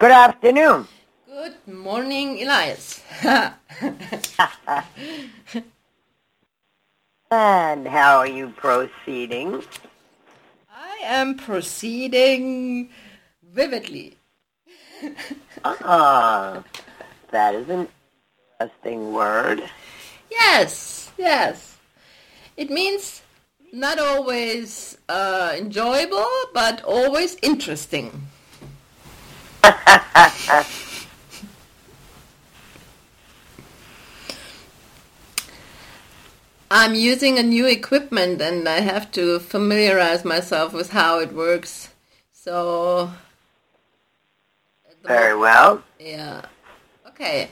Good afternoon. Good morning, Elias. And how are you proceeding? I am proceeding vividly. Ah, that is an interesting word. Yes. It means not always enjoyable, but always interesting. I'm using a new equipment and I have to familiarize myself with how it works. So... Very well. Yeah. Okay.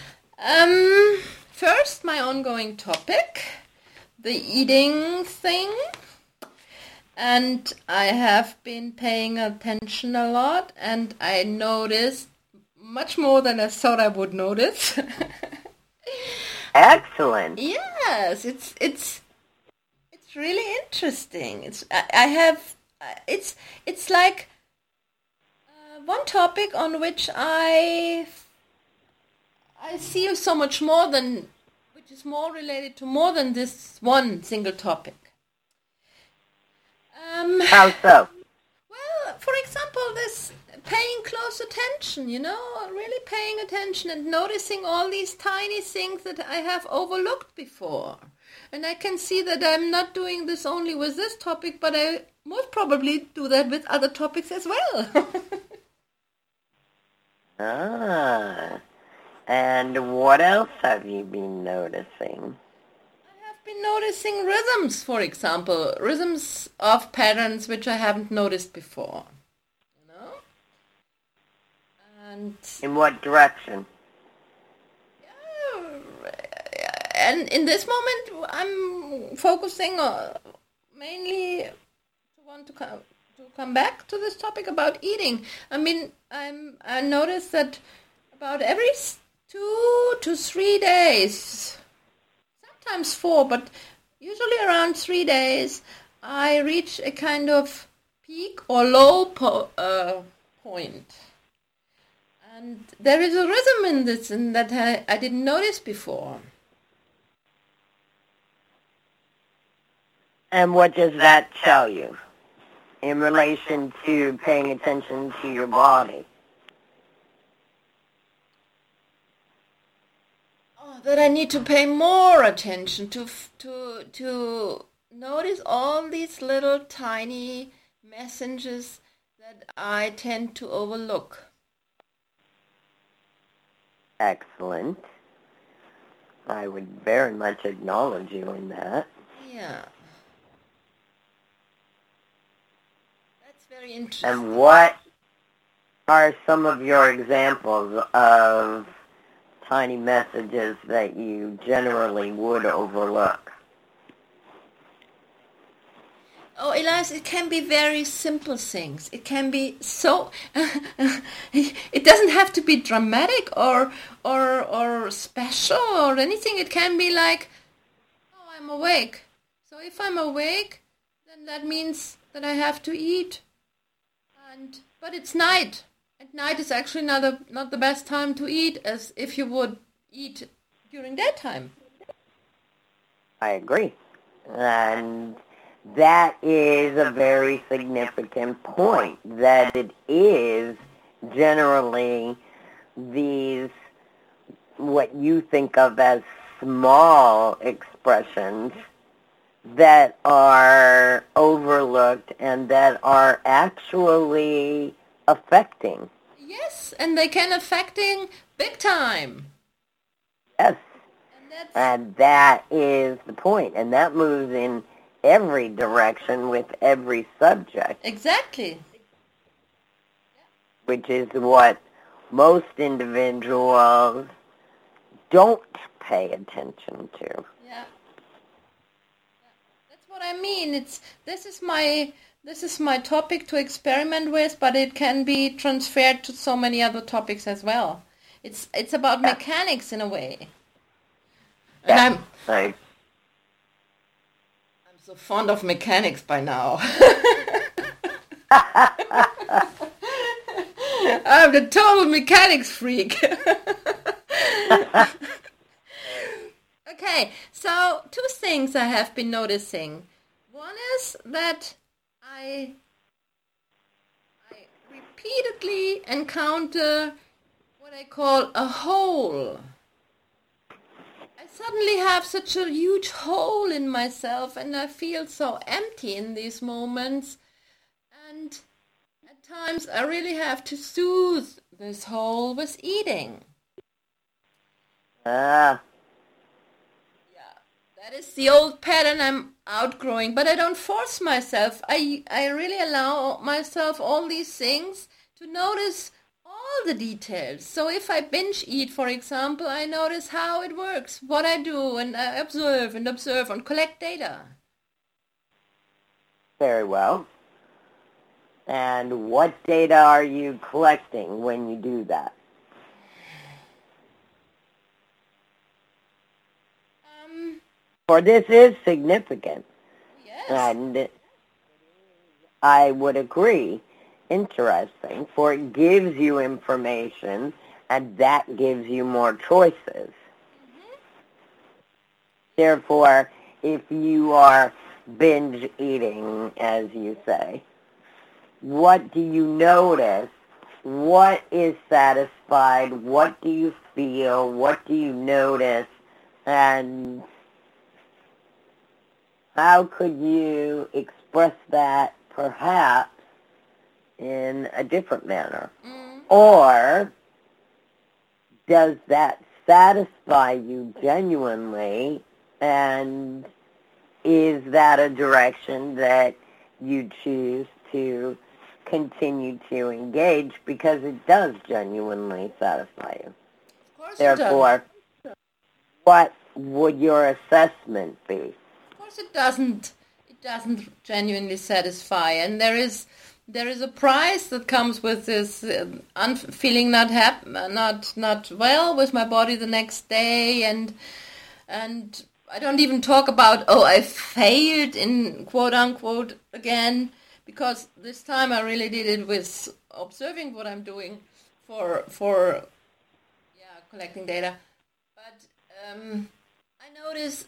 First, my ongoing topic, the eating thing. And I have been paying attention a lot, and I noticed much more than I thought I would notice. Excellent. Yes, it's really interesting. It's like one topic on which I see so much more than, which is more related to more than this one single topic. How so? Well, for example, this paying close attention, really paying attention and noticing all these tiny things that I have overlooked before. And I can see that I'm not doing this only with this topic, but I most probably do that with other topics as well. And what else have you been noticing? I've been noticing rhythms, for example, rhythms of patterns which I haven't noticed before. And in what direction? And in this moment, I'm focusing mainly to come back to this topic about eating. I mean, I noticed that about every 2 to 3 days, sometimes 4, but usually around 3 days, I reach a kind of peak or low point. And there is a rhythm in this and that I didn't notice before. And what does that tell you in relation to paying attention to your body? That I need to pay more attention to notice all these little tiny messages that I tend to overlook. Excellent. I would very much acknowledge you in that. Yeah. That's very interesting. And what are some of your examples of tiny messages that you generally would overlook? Oh, Elias, it can be very simple things. It can be so... it doesn't have to be dramatic or special or anything. It can be like, oh, I'm awake. So if I'm awake, then that means that I have to eat. But it's night. And night is actually not the best time to eat as if you would eat during daytime. I agree. And that is a very significant point, that it is generally these, what you think of as small expressions that are overlooked and that are actually affecting. Yes, and they can affecting big time. Yes, and that is the point, and that moves in every direction with every subject. Exactly. Which is what most individuals don't pay attention to. Yeah. That's what I mean. This is my topic to experiment with, but it can be transferred to so many other topics as well. It's about mechanics in a way. And I'm so fond of mechanics by now. I'm the total mechanics freak. Okay, so two things I have been noticing. One is that I repeatedly encounter what I call a hole. I suddenly have such a huge hole in myself and I feel so empty in these moments. And at times I really have to soothe this hole with eating. Ah, That is the old pattern I'm outgrowing, but I don't force myself. I really allow myself all these things to notice all the details. So if I binge eat, for example, I notice how it works, what I do, and I observe and collect data. very well. And what data are you collecting when you do that? For this is significant. Yes. And I would agree, interesting, for it gives you information, and that gives you more choices. Therefore, if you are binge eating, as you say, what do you notice? What is satisfied? What do you feel? What do you notice? And how could you express that perhaps in a different manner? Or does that satisfy you genuinely, and is that a direction that you choose to continue to engage because it does genuinely satisfy you? Of course Therefore, what would your assessment be? Of course it doesn't. It doesn't genuinely satisfy, and there is a price that comes with this feeling not well with my body the next day, and I don't even talk about I failed in quote unquote again, because this time I really did it with observing what I'm doing for collecting data. But I notice,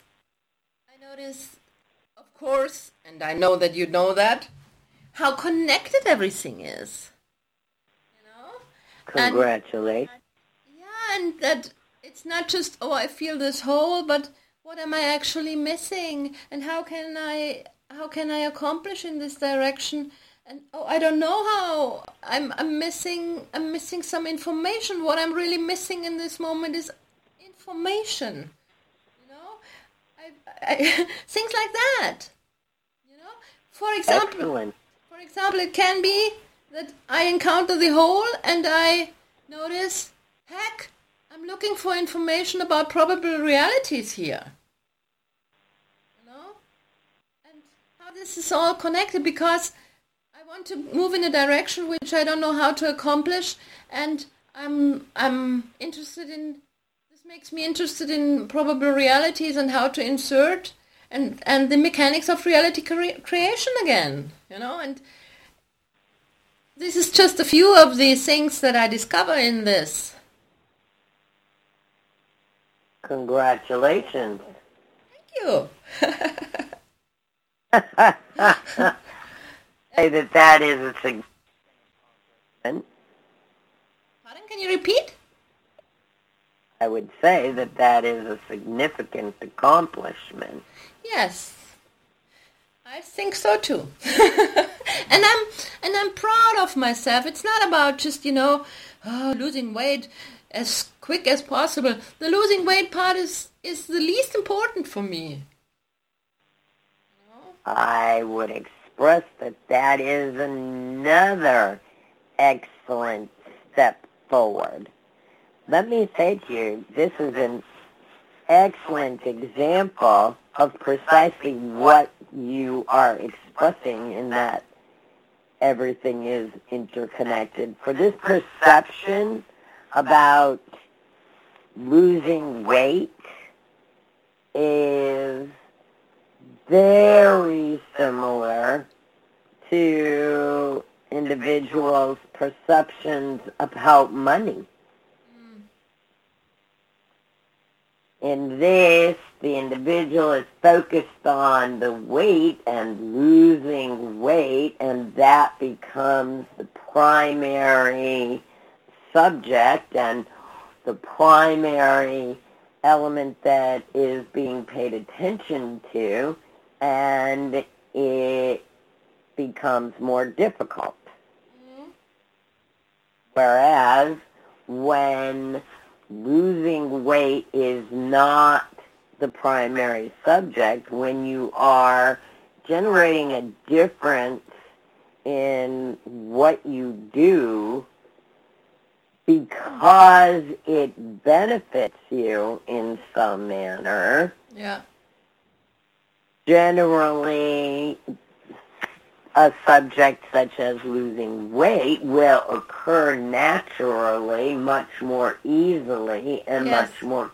of course, and I know that you know that, how connected everything is. You know? Congratulations. And that it's not just, I feel this hole, but what am I actually missing? And how can I accomplish in this direction? And I don't know how. I'm missing some information. What I'm really missing in this moment is information. You know? Things like that. You know? For example, it can be that I encounter the hole and I notice, heck, I'm looking for information about probable realities here. You know? And how this is all connected, because I want to move in a direction which I don't know how to accomplish, and I'm interested in, this makes me interested in probable realities and how to insert and the mechanics of reality creation again, you know, and this is just a few of the things that I discover in this. Congratulations. Thank you. Say that is a significant. Pardon, can you repeat? I would say that is a significant accomplishment. Yes, I think so too. and I'm proud of myself. It's not about just, losing weight as quick as possible. The losing weight part is the least important for me. I would express that is another excellent step forward. Let me say to you, this is an excellent example of precisely what you are expressing in that everything is interconnected. For this perception about losing weight is very similar to individuals' perceptions about money. In this, the individual is focused on the weight and losing weight, and that becomes the primary subject and the primary element that is being paid attention to, and it becomes more difficult. Whereas when losing weight is not the primary subject, when you are generating a difference in what you do because it benefits you in some manner, generally a subject such as losing weight will occur naturally, much more easily, and much more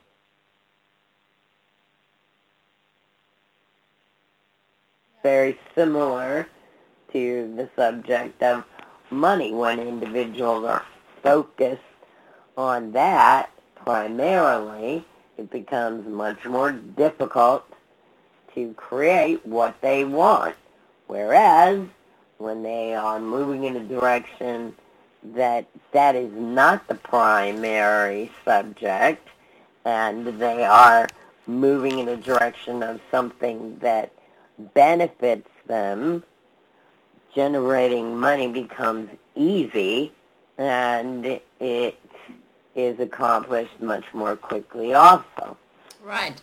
very similar to the subject of money. When individuals are focused on that primarily, it becomes much more difficult to create what they want. Whereas when they are moving in a direction that is not the primary subject, and they are moving in a direction of something that benefits them, generating money becomes easy, and it is accomplished much more quickly also. Right.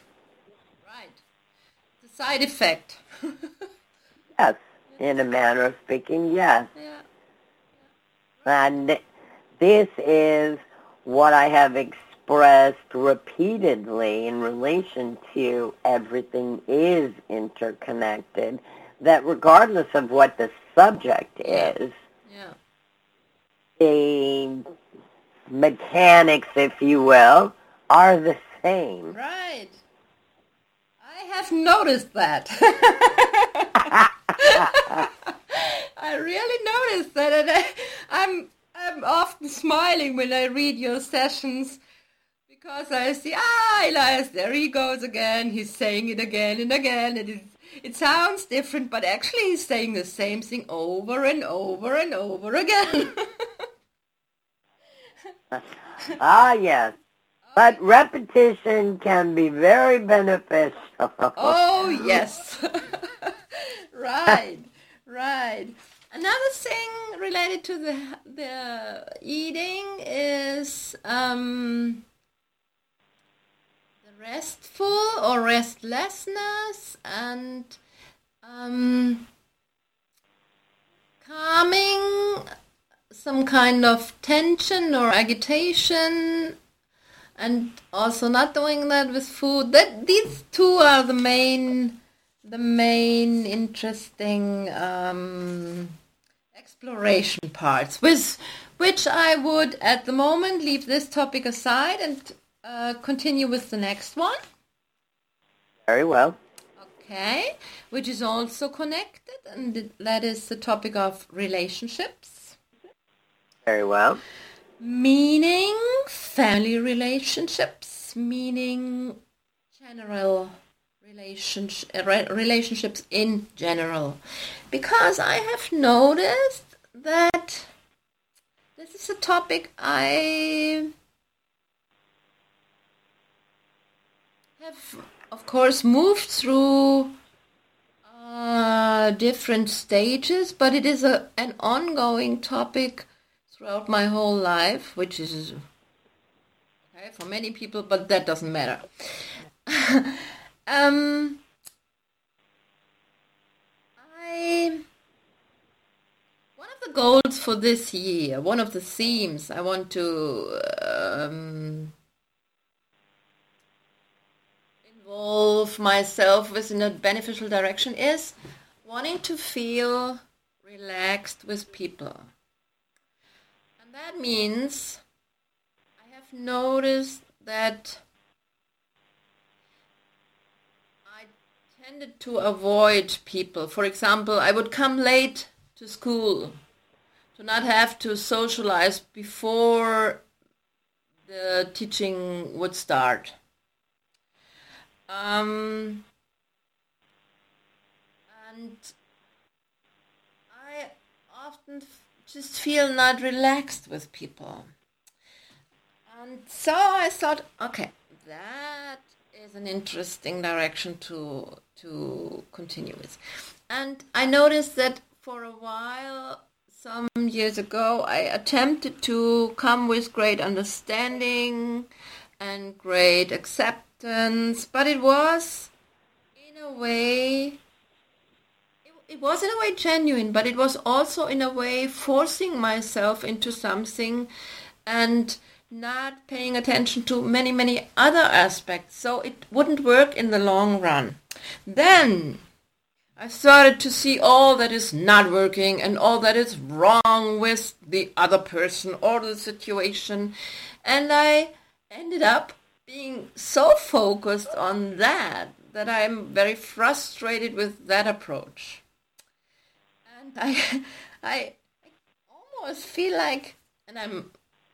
The side effect. Yes, in a manner of speaking, yes. Yeah. And this is what I have expressed repeatedly in relation to everything is interconnected, that regardless of what the subject is, the mechanics, if you will, are the same. Right. I have noticed that. I really noticed that, and I'm often smiling when I read your sessions, because I see, Elias, there he goes again. He's saying it again and again, and it sounds different, but actually he's saying the same thing over and over and over again. Yes. But repetition can be very beneficial. Oh, yes. Right. Another thing related to the eating is the restful or restlessness and calming some kind of tension or agitation, and also not doing that with food. These two are the main interesting exploration parts, with which I would at the moment leave this topic aside and continue with the next one. Very well. Okay, which is also connected, and that is the topic of relationships. Very well. Meaning family relationships, meaning general relationships in general. Because I have noticed that this is a topic I have, of course, moved through different stages, but it is an ongoing topic throughout my whole life, which is okay for many people, but that doesn't matter. One of the goals for this year, one of the themes I want to involve myself with in a beneficial direction is wanting to feel relaxed with people. And that means I have noticed that I tended to avoid people. For example, I would come late to school to not have to socialize before the teaching would start. And I often just feel not relaxed with people. And so I thought, okay, that is an interesting direction to continue with. And I noticed that for a while, some years ago, I attempted to come with great understanding and great acceptance, but it was in a way genuine, but it was also in a way forcing myself into something and not paying attention to many, many other aspects, so it wouldn't work in the long run. Then I started to see all that is not working and all that is wrong with the other person or the situation, and I ended up being so focused on that I'm very frustrated with that approach. And I almost feel like, and I'm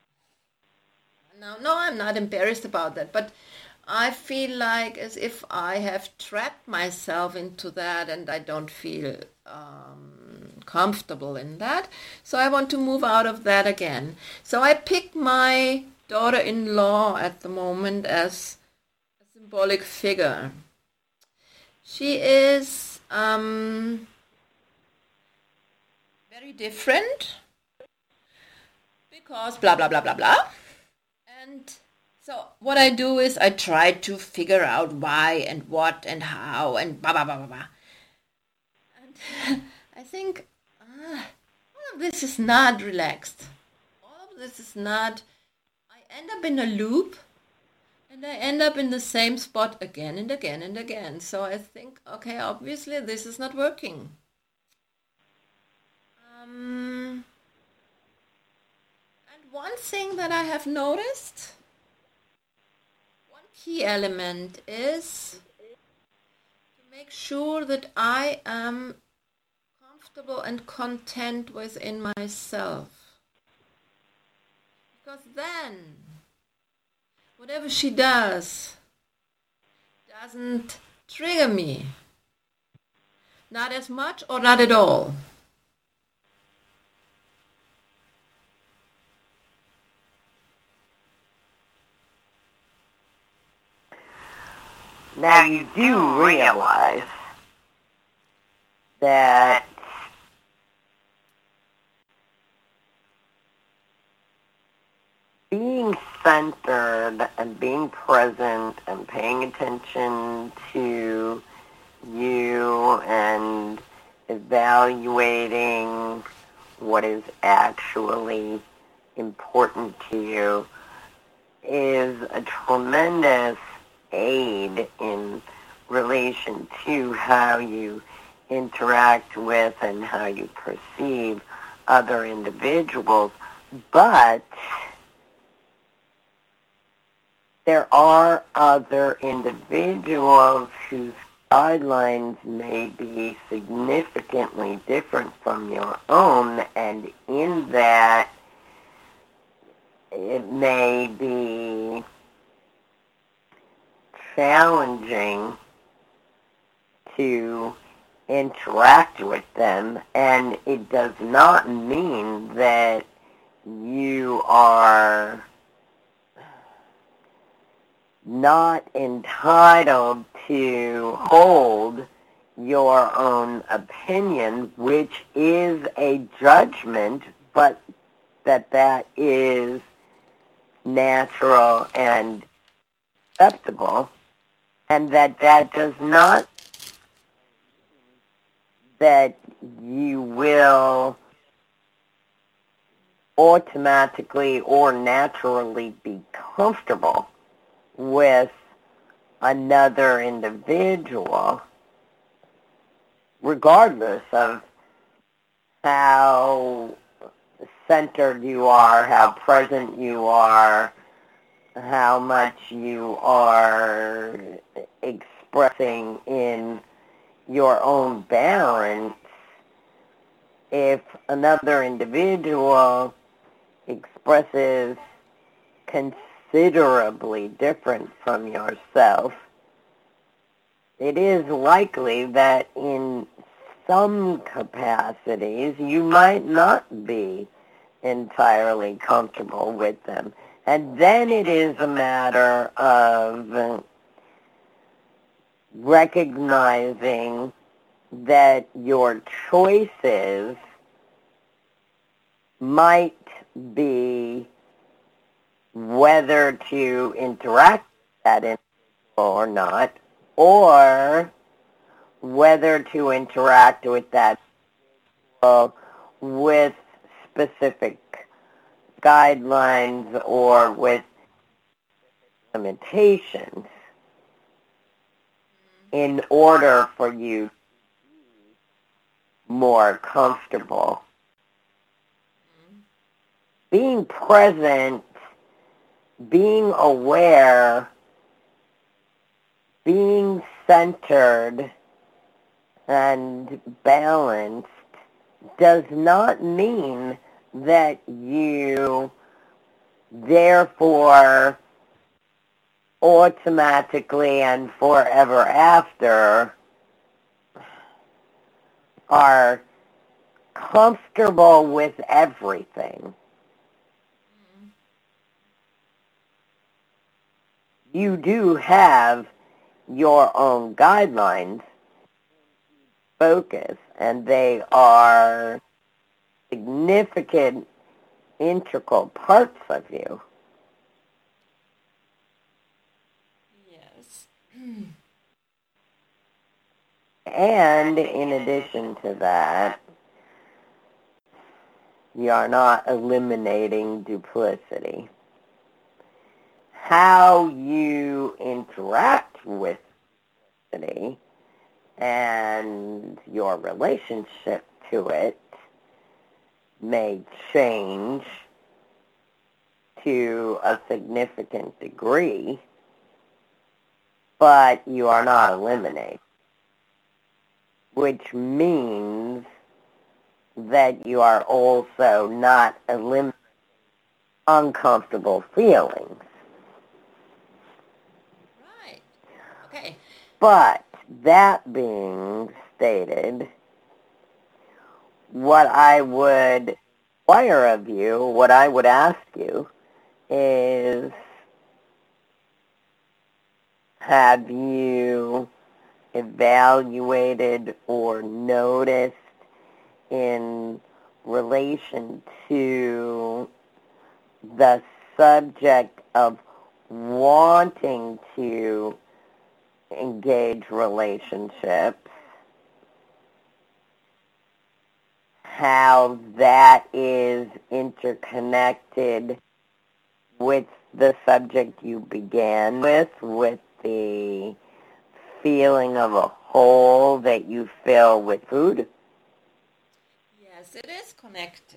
not embarrassed about that, but I feel like as if I have trapped myself into that and I don't feel comfortable in that. So I want to move out of that again. So I picked my daughter-in-law at the moment as a symbolic figure. She is very different because blah, blah, blah, blah, blah. And so what I do is I try to figure out why and what and how and blah, blah, blah, blah, blah. And I think all of this is not relaxed. All of this is not... I end up in a loop and I end up in the same spot again and again and again. So I think, okay, obviously this is not working. And one thing that I have noticed, one key element is to make sure that I am comfortable and content within myself. Because then, whatever she does doesn't trigger me. Not as much or not at all. Now you do realize that being centered and being present and paying attention to you and evaluating what is actually important to you is a tremendous aid in relation to how you interact with and how you perceive other individuals. But there are other individuals whose guidelines may be significantly different from your own, and in that it may be challenging to interact with them, and it does not mean that you are not entitled to hold your own opinion, which is a judgment, but that is natural and acceptable, and that does not that you will automatically or naturally be comfortable with another individual, regardless of how centered you are, how present you are, how much you are expressing in your own balance. if another individual expresses considerably different from yourself, it is likely that in some capacities you might not be entirely comfortable with them. And then it is a matter of recognizing that your choices might be whether to interact with that individual or not, or whether to interact with that individual with specific guidelines or with limitations in order for you to be more comfortable. Being present, being aware, being centered and balanced does not mean that you therefore automatically and forever after are comfortable with everything. You do have your own guidelines, focus, and they are significant, integral parts of you. Yes. And in addition to that, you are not eliminating duplicity. How you interact with duplicity and your relationship to it may change to a significant degree, but you are not eliminating, which means that you are also not eliminating uncomfortable feelings. Right. Okay. But that being stated, what I would require of you, what I would ask you is, have you evaluated or noticed in relation to the subject of wanting to engage relationships, how that is interconnected with the subject you began with the feeling of a hole that you fill with food? Yes, it is connected.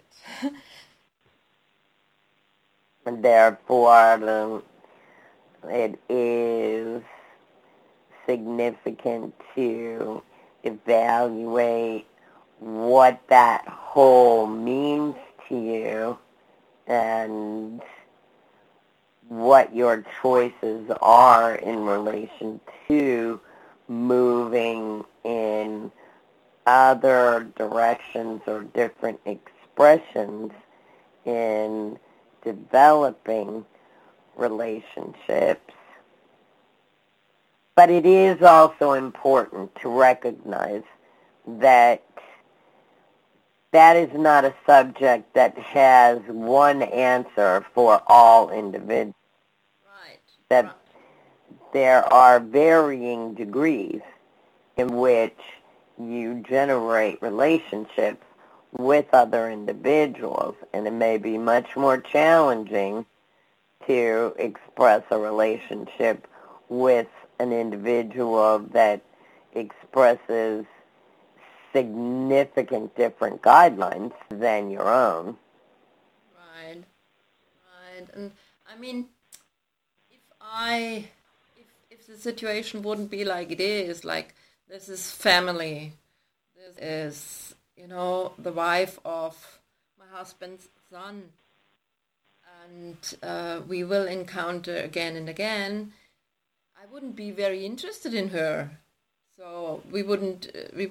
And therefore, it is significant to evaluate what that hole means to you and what your choices are in relation to moving in other directions or different expressions in developing relationships. But it is also important to recognize that that is not a subject that has one answer for all individuals. Right. That there are varying degrees in which you generate relationships with other individuals, and it may be much more challenging to express a relationship with an individual that expresses significant different guidelines than your own. Right. Right. And I mean, if the situation wouldn't be like it is, like this is family, this is the wife of my husband's son, and we will encounter again and again, I wouldn't be very interested in her. So we wouldn't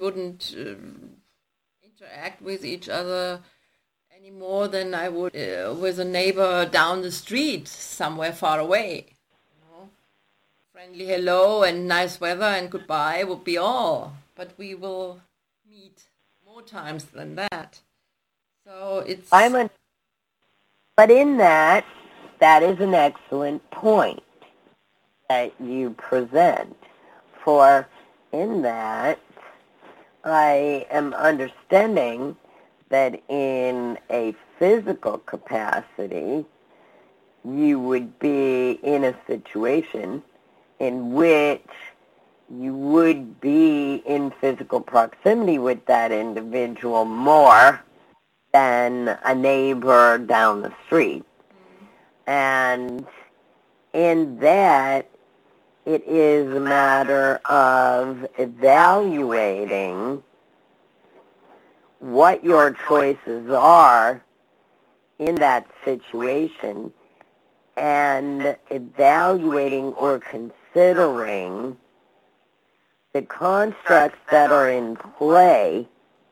interact with each other any more than I would with a neighbor down the street somewhere far away. Friendly hello and nice weather and goodbye would be all. But we will meet more times than that. So it's... But in that is an excellent point that you present. For in that, I am understanding that in a physical capacity, you would be in a situation in which you would be in physical proximity with that individual more than a neighbor down the street. And in that, it is a matter of evaluating what your choices are in that situation and evaluating or considering the constructs that are in play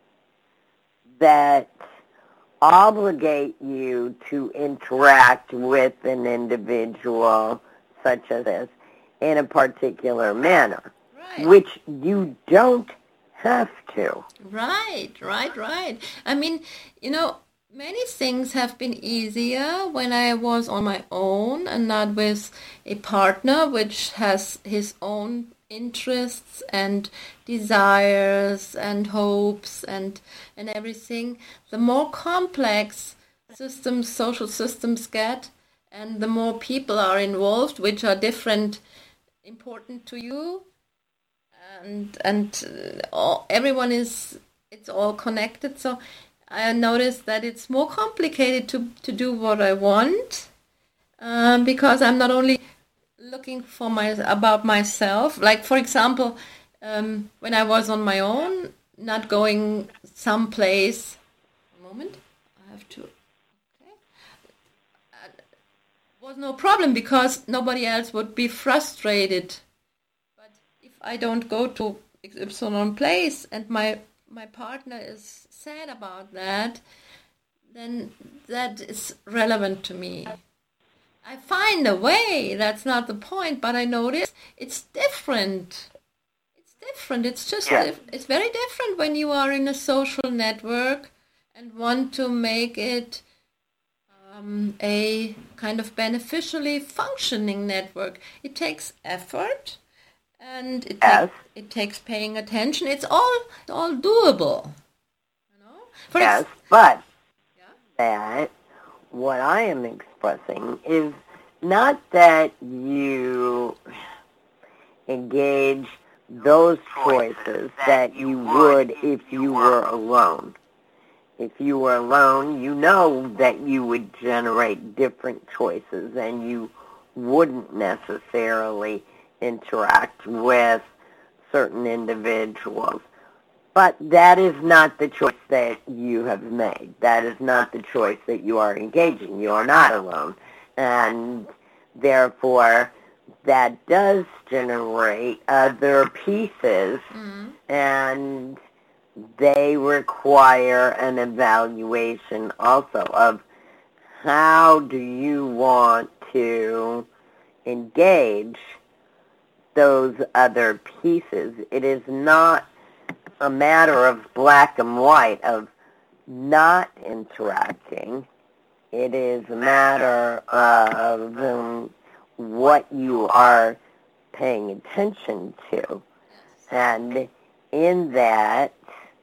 that obligate you to interact with an individual such as this in a particular manner, right, which you don't have to. Right. I mean, many things have been easier when I was on my own and not with a partner which has his own interests and desires and hopes and everything. The more complex social systems get, and the more people are involved, which are important to you, and everyone it's all connected. So I noticed that it's more complicated to do what I want, because I'm not only looking about myself. Like, for example, when I was on my own, not going someplace. A moment, I have to. Okay, was no problem because nobody else would be frustrated. But if I don't go to XY place and my partner is sad about that, then that is relevant to me. I find a way, that's not the point, but I notice it's different. It's just, it's very different when you are in a social network and want to make it a kind of beneficially functioning network. It takes effort, and it takes paying attention. It's all doable. But that what I am expressing is not that you engage those choices that you would if you were alone. If you were alone, you know that you would generate different choices and you wouldn't necessarily interact with certain individuals. But that is not the choice that you have made. That is not the choice that you are engaging. You are not alone. And therefore, that does generate other pieces, and they require an evaluation also of how do you want to engage those other pieces. It is not a matter of black and white, of not interacting. It is a matter of what you are paying attention to. And in that,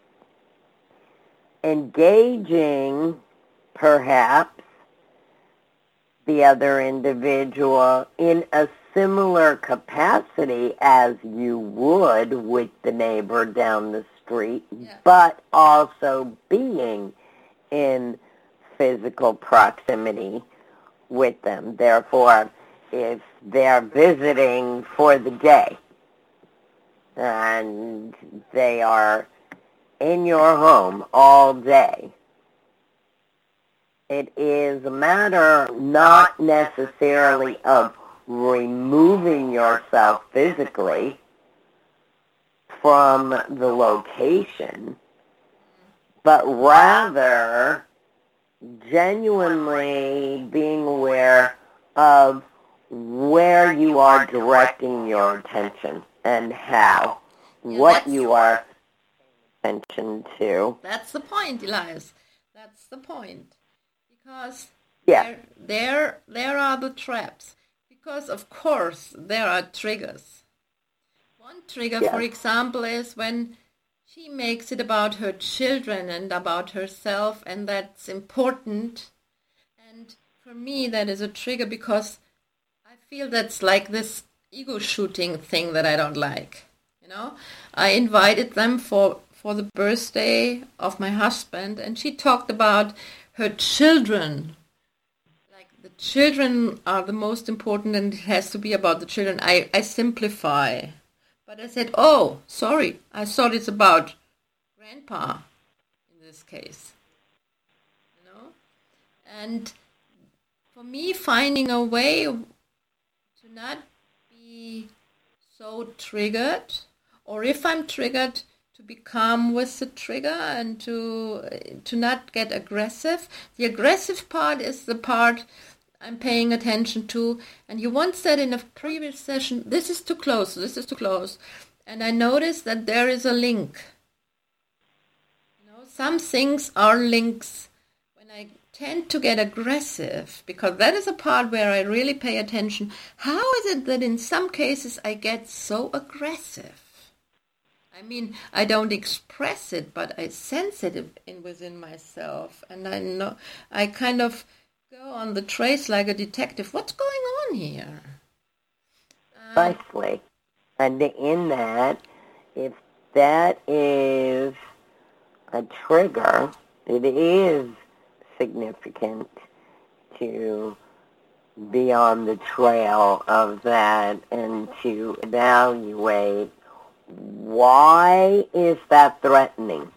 engaging perhaps the other individual in a similar capacity as you would with the neighbor down the street, but also being in physical proximity with them. Therefore, if they're visiting for the day and they are in your home all day. It is a matter not necessarily of removing yourself physically from the location, but rather genuinely being aware of where you are directing your attention and how, what you are paying attention to. That's the point, Elias. That's the point. Because Yeah. there are the traps. Because, of course, there are triggers. One trigger, Yeah. for example, is when she makes it about her children and about herself, and that's important. And for me, that is a trigger because I feel that's like this ego shooting thing that I don't like. You know, I invited them for the birthday of my husband, and she talked about her children. Like the children are the most important, and it has to be about the children. I simplify. But I said, oh, sorry, I thought it's about grandpa in this case. You know? And for me, finding a way to not be so triggered, or if I'm triggered, to be calm with the trigger and to not get aggressive. The aggressive part is the part I'm paying attention to. And you once said in a previous session, this is too close, this is too close. And I noticed that there is a link. You know, some things are links. When I tend to get aggressive, because that is a part where I really pay attention, how is it that in some cases I get so aggressive? I mean, I don't express it, but I sense it within myself. And I know, I kind of go on the trace like a detective. What's going on here? Precisely. And in that, if that is a trigger, it is significant to be on the trail of that and to evaluate why is that threatening.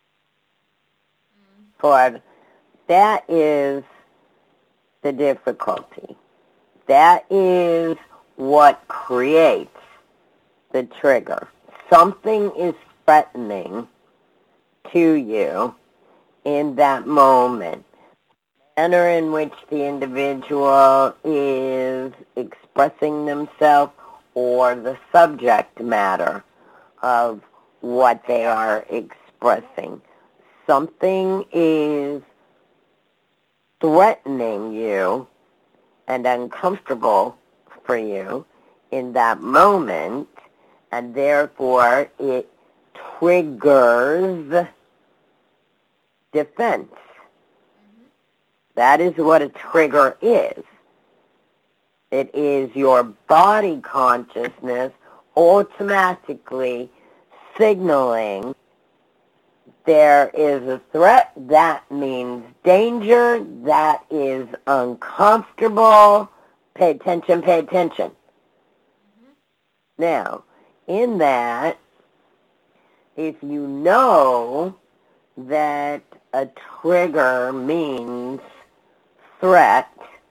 For that is the difficulty. That is what creates the trigger. Something is threatening to you in that moment. The manner in which the individual is expressing themselves or the subject matter of what they are expressing. Something is threatening you and uncomfortable for you in that moment, and therefore it triggers defense. That is what a trigger is. It is your body consciousness automatically signaling there is a threat, that means danger, that is uncomfortable, pay attention, pay attention. Mm-hmm. Now, in that, if you know that a trigger means threat,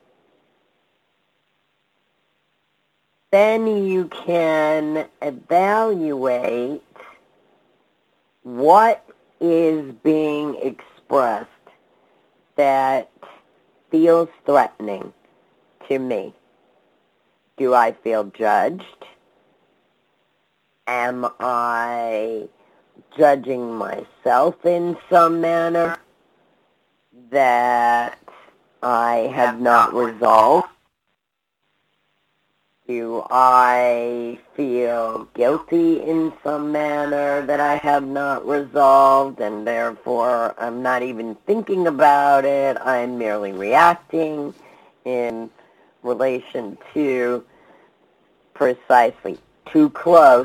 then you can evaluate what is being expressed that feels threatening to me. Do I feel judged? Am I judging myself in some manner that I have not resolved? Do I feel guilty in some manner that I have not resolved, and therefore I'm not even thinking about it, I'm merely reacting in relation to precisely too close,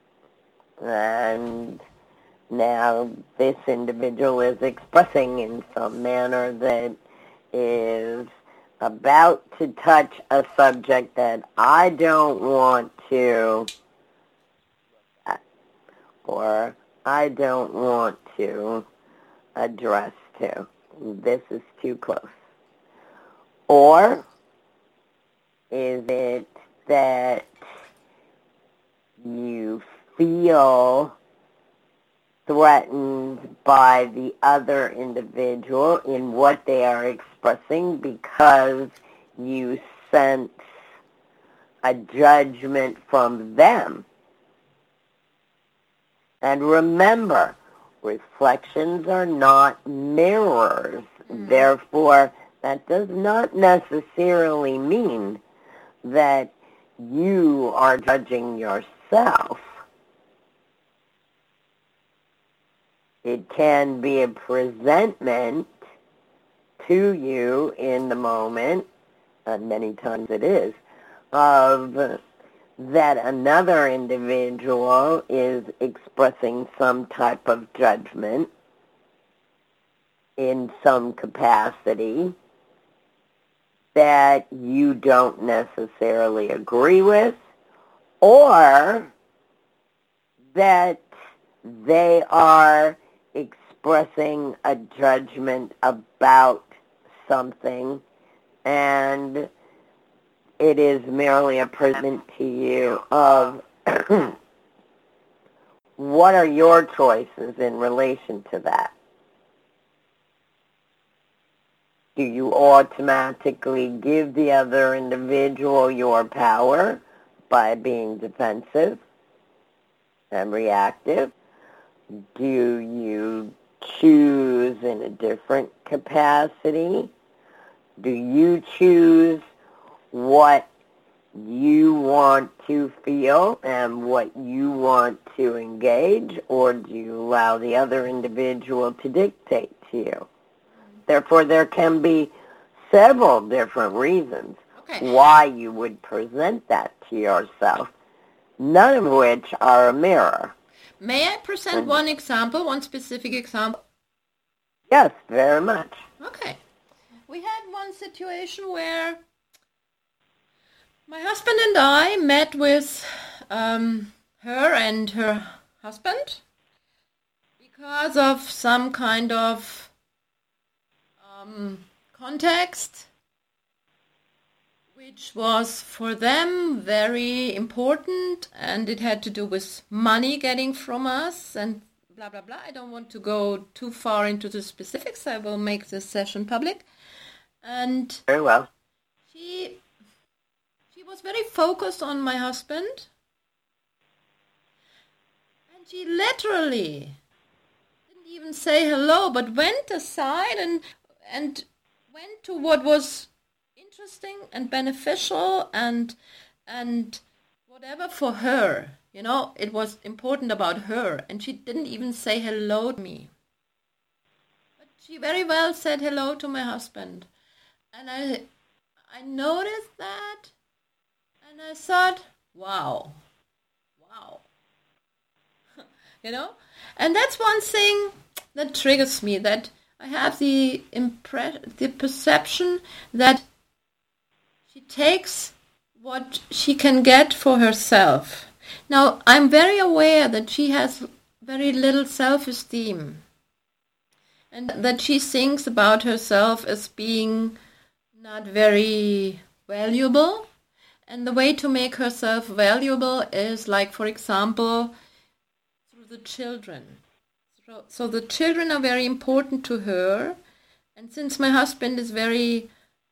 and now this individual is expressing in some manner that is about to touch a subject that I don't want to, or I don't want to address to. This is too close. Or is it that you feel threatened by the other individual in what they are expressing because you sense a judgment from them? And remember, reflections are not mirrors. Therefore, that does not necessarily mean that you are judging yourself. It can be a presentment to you in the moment, and many times it is, of that another individual is expressing some type of judgment in some capacity that you don't necessarily agree with, or that they are expressing a judgment about something, and it is merely a present to you of what are your choices in relation to that. Do you automatically give the other individual your power by being defensive and reactive? Do you choose in a different capacity? Do you choose what you want to feel and what you want to engage, or do you allow the other individual to dictate to you? Therefore, there can be several different reasons why you would present that to yourself, none of which are a mirror. May I present one example, one specific example? Yes, very much. Okay. We had one situation where my husband and I met with her and her husband because of some kind of context which was for them very important, and it had to do with money getting from us and blah, blah, blah. I don't want to go too far into the specifics. I will make this session public. And very well. She was very focused on my husband, and she literally didn't even say hello, but went aside and went to what was interesting and beneficial and whatever for her. You know, it was important about her, and she didn't even say hello to me. But she very well said hello to my husband. And I noticed that, and I thought, wow. You know? And that's one thing that triggers me, that I have the perception that she takes what she can get for herself. Now, I'm very aware that she has very little self-esteem, and that she thinks about herself as being not very valuable. And the way to make herself valuable is, like, for example, through the children. So the children are very important to her, and since my husband is very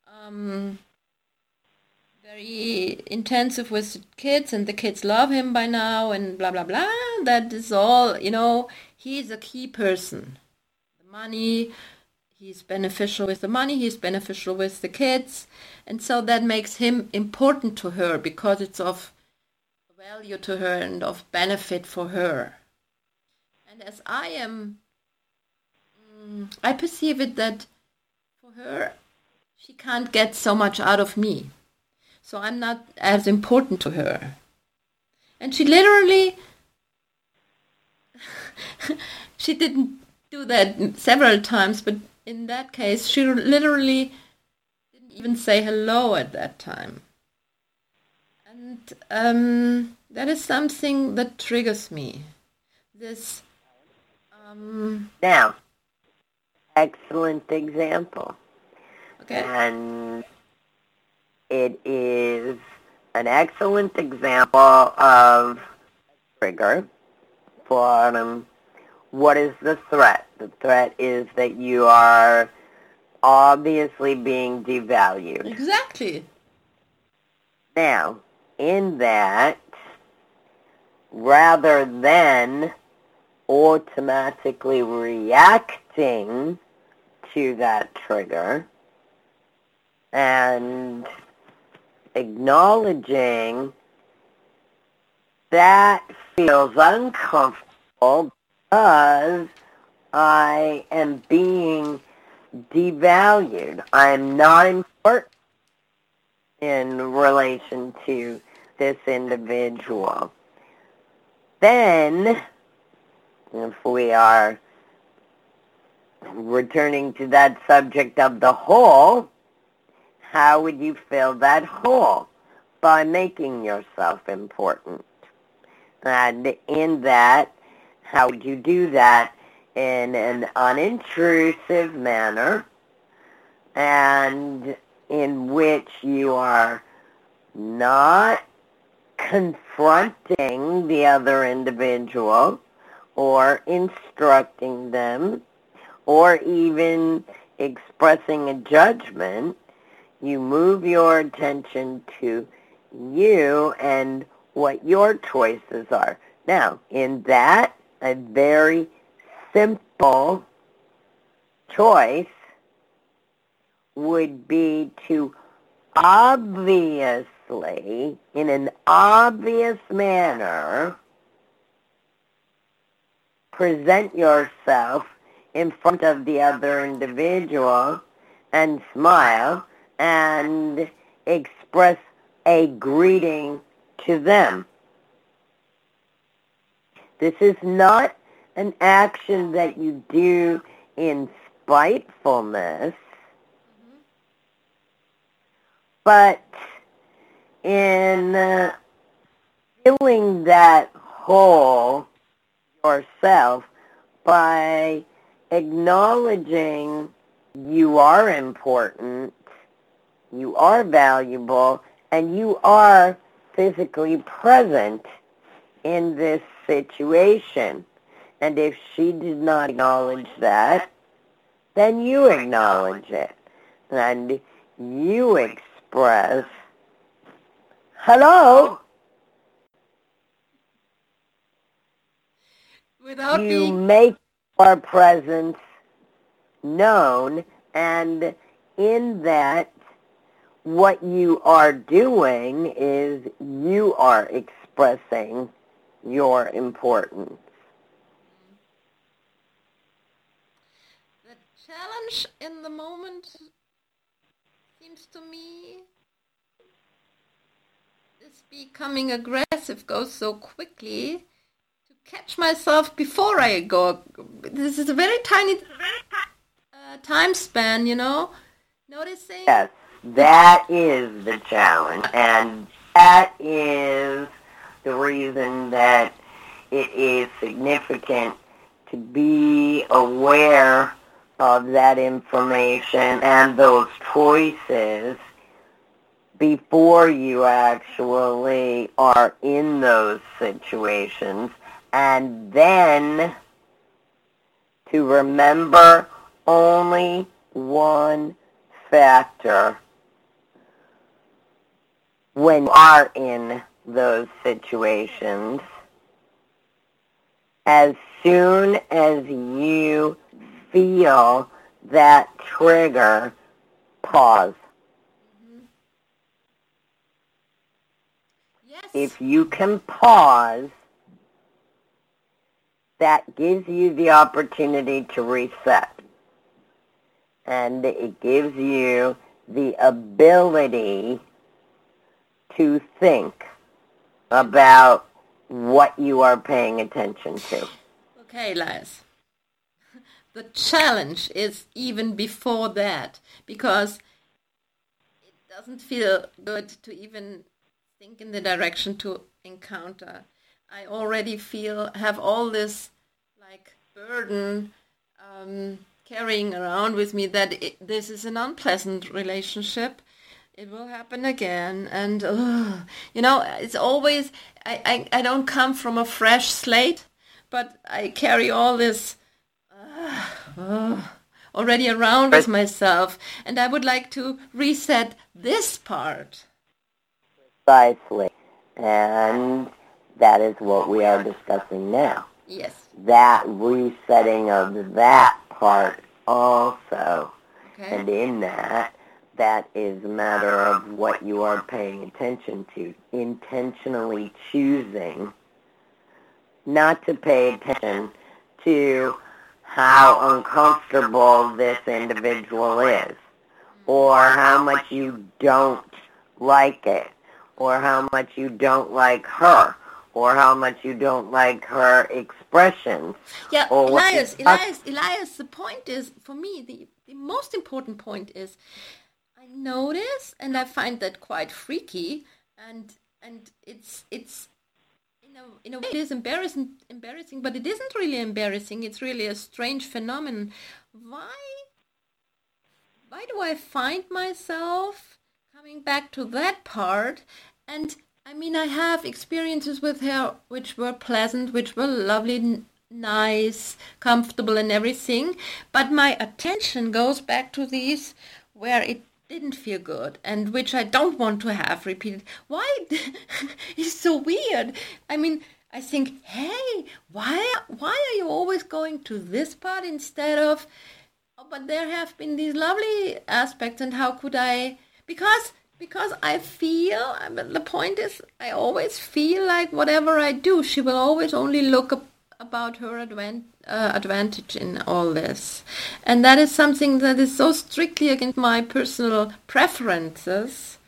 intensive with the kids, and the kids love him by now, and blah, blah, blah, that is all, you know, he's a key person. The money, he's beneficial with the money, he's beneficial with the kids, and so that makes him important to her because it's of value to her and of benefit for her. And as I perceive it that for her, she can't get so much out of me. So I'm not as important to her. And she literally, she didn't do that several times, but in that case, she literally didn't even say hello at that time. And that is something that triggers me. This Now, excellent example. Okay. And it is an excellent example of trigger for what is the threat. The threat is that you are obviously being devalued. Exactly. Now, in that, rather than automatically reacting to that trigger and acknowledging that feels uncomfortable because I am being devalued. I am not important in relation to this individual. Then, if we are returning to that subject of the whole, how would you fill that hole? By making yourself important. And in that, how would you do that? In an unintrusive manner, and in which you are not confronting the other individual or instructing them or even expressing a judgment. You move your attention to you and what your choices are. Now, in that, a very simple choice would be to obviously, in an obvious manner, present yourself in front of the other individual and smile and express a greeting to them. This is not an action that you do in spitefulness, but in filling that hole yourself by acknowledging you are important, you are valuable, and you are physically present in this situation. And if she did not acknowledge that, then you acknowledge it. And you express, hello. Without you being... make our presence known, and in that, what you are doing is you are expressing your importance. The challenge in the moment seems to me this becoming aggressive goes so quickly to catch myself before I go. This is a very tiny time span, noticing. Yes, that is the challenge, and that is the reason that it is significant to be aware of that information and those choices before you actually are in those situations, and then to remember only one factor when you are in those situations. As soon as you feel that trigger, pause. Yes. If you can pause, that gives you the opportunity to reset. And it gives you the ability to think about what you are paying attention to. Okay, Elias. The challenge is even before that, because it doesn't feel good to even think in the direction to encounter. I already have all this burden carrying around with me that this is an unpleasant relationship. It will happen again, and it's always I don't come from a fresh slate, but I carry all this already around with myself, and I would like to reset this part. Precisely, and that is what we are discussing now. Yes. That resetting of that part also, Okay. and in that is a matter of what you are paying attention to, intentionally choosing not to pay attention to how uncomfortable this individual is, or how much you don't like it, or how much you don't like her, or how much you don't like her expressions. Yeah, or Elias, the point is, for me, the most important point is, I notice, and I find that quite freaky, and it's in a way it is embarrassing, but it isn't really embarrassing. It's really a strange phenomenon. Why do I find myself coming back to that part? And I mean, I have experiences with her which were pleasant, which were lovely, nice, comfortable, and everything. But my attention goes back to these where it didn't feel good and which I don't want to have repeated. Why? It's so weird. I mean, I think, hey, why are you always going to this part instead of, oh, but there have been these lovely aspects, and how could I, because I feel, the point is, I always feel like whatever I do, she will always only look about her advantage in all this. And that is something that is so strictly against my personal preferences.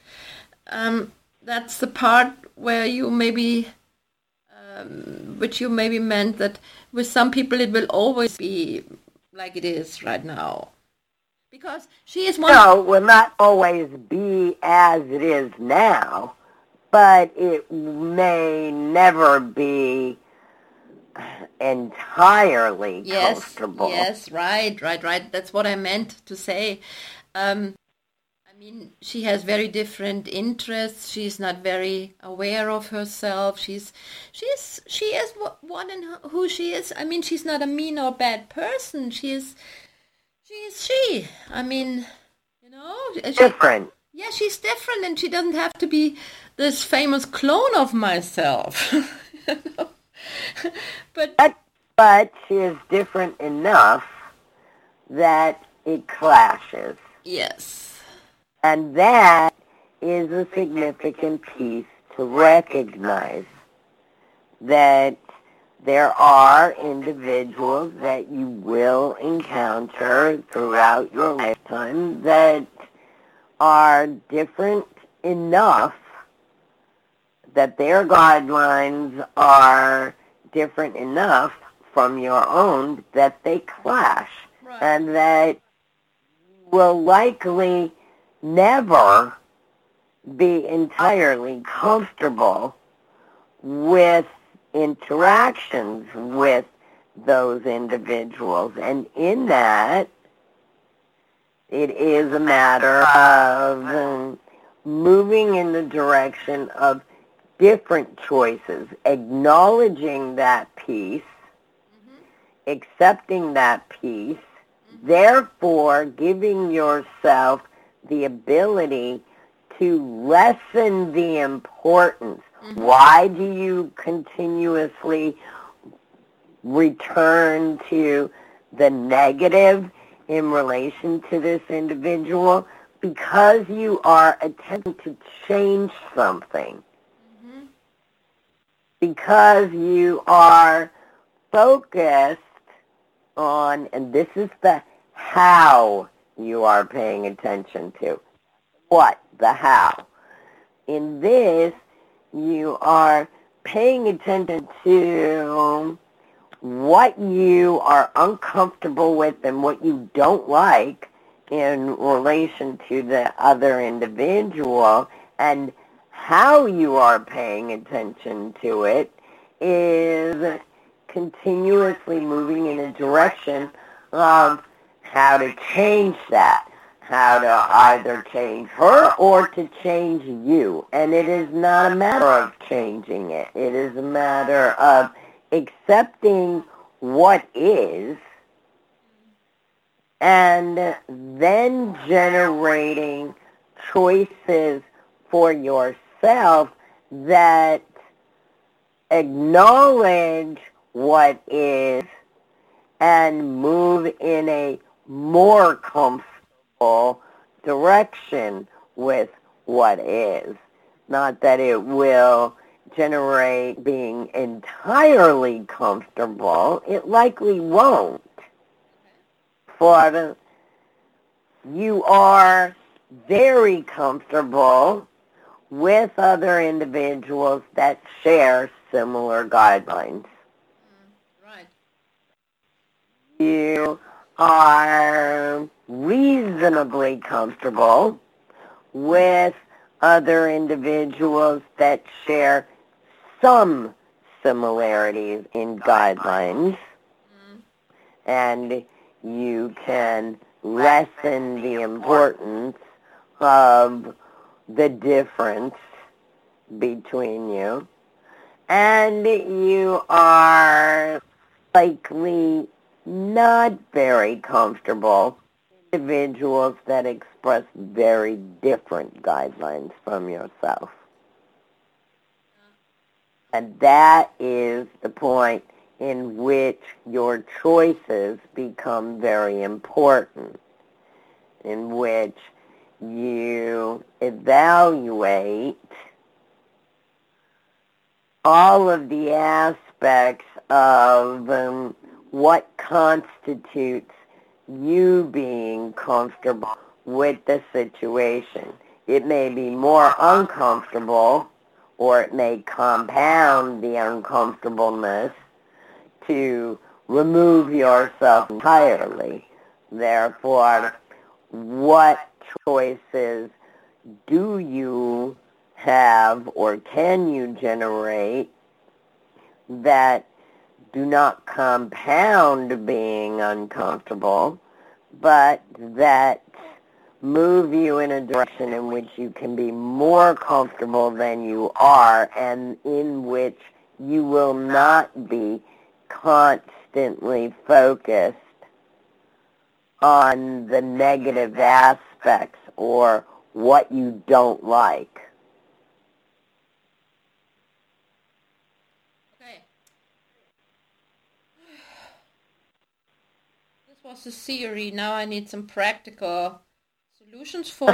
That's the part where you maybe, which you maybe meant that with some people it will always be like it is right now. Because she is one... No, it will not always be as it is now, but it may never be entirely comfortable. Yes, right. That's what I meant to say. I mean, she has very different interests. She's not very aware of herself. She is what and who she is. I mean, she's not a mean or bad person. She is she. I mean, Different. Yeah, she's different, and she doesn't have to be this famous clone of myself. But she is different enough that it clashes. Yes. And that is a significant piece to recognize, that there are individuals that you will encounter throughout your lifetime that are different enough, that their guidelines are different enough from your own that they clash. Right. And that you will likely never be entirely comfortable with interactions with those individuals. And in that, it is a matter of moving in the direction of different choices, acknowledging that piece, accepting that piece, therefore giving yourself the ability to lessen the importance. Why do you continuously return to the negative in relation to this individual? Because you are attempting to change something. Because you are focused on, and this is the how you are paying attention to. What? The how. In this, you are paying attention to what you are uncomfortable with and what you don't like in relation to the other individual, and how you are paying attention to it is continuously moving in a direction of how to change that, how to either change her or to change you. And it is not a matter of changing it. It is a matter of accepting what is and then generating choices for yourself that acknowledge what is and move in a more comfortable direction with what is. Not that it will generate being entirely comfortable. It likely won't. For you are very comfortable with other individuals that share similar guidelines. Right. You are reasonably comfortable with other individuals that share some similarities in guidelines, and you can lessen the importance of the difference between you, and you are likely not very comfortable with individuals that express very different guidelines from yourself. And that is the point in which your choices become very important, in which you evaluate all of the aspects of what constitutes you being comfortable with the situation. It may be more uncomfortable, or it may compound the uncomfortableness to remove yourself entirely. Therefore, what choices do you have or can you generate that do not compound being uncomfortable, but that move you in a direction in which you can be more comfortable than you are, and in which you will not be constantly focused on the negative aspects or what you don't like. Okay. This was the theory. Now I need some practical solutions for...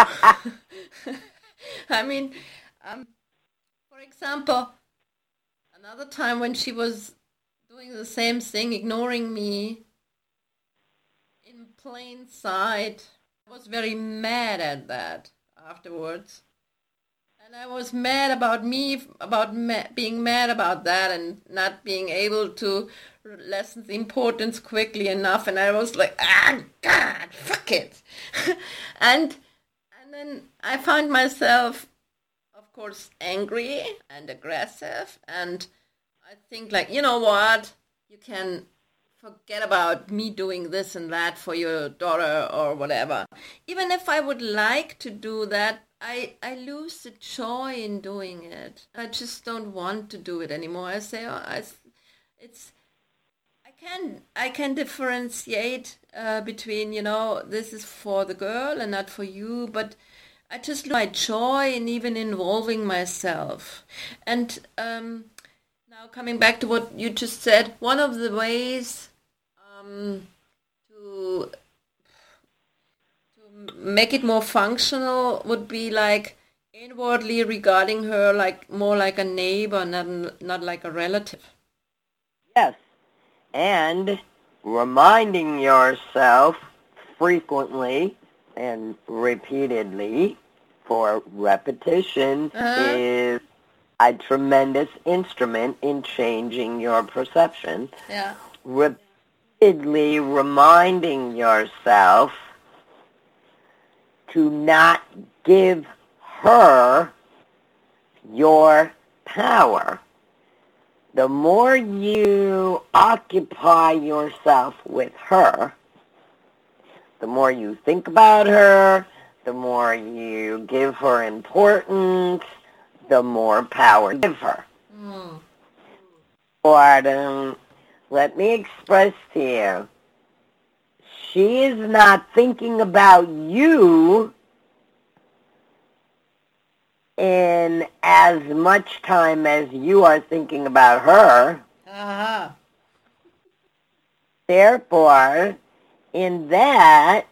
I mean, for example, another time when she was doing the same thing, ignoring me in plain sight, I was very mad at that afterwards. And I was mad about me, about being mad about that and not being able to lessen the importance quickly enough. And I was like, God, fuck it. and then I found myself, of course, angry and aggressive. And I think, like, you know what? You can forget about me doing this and that for your daughter or whatever. Even if I would like to do that, I lose the joy in doing it. I just don't want to do it anymore. I say, I can differentiate between, this is for the girl and not for you, but I just lose my joy in even involving myself. And now coming back to what you just said, one of the ways to make it more functional would be like inwardly regarding her like more like a neighbor, not like a relative. Yes, and reminding yourself frequently and repeatedly, for repetition is a tremendous instrument in changing your perception. Yeah. Repeatedly reminding yourself to not give her your power. the more you occupy yourself with her, the more you think about her, the more you give her importance, the more power you give her. But let me express to you, she is not thinking about you in as much time as you are thinking about her. Uh-huh. Therefore, in that,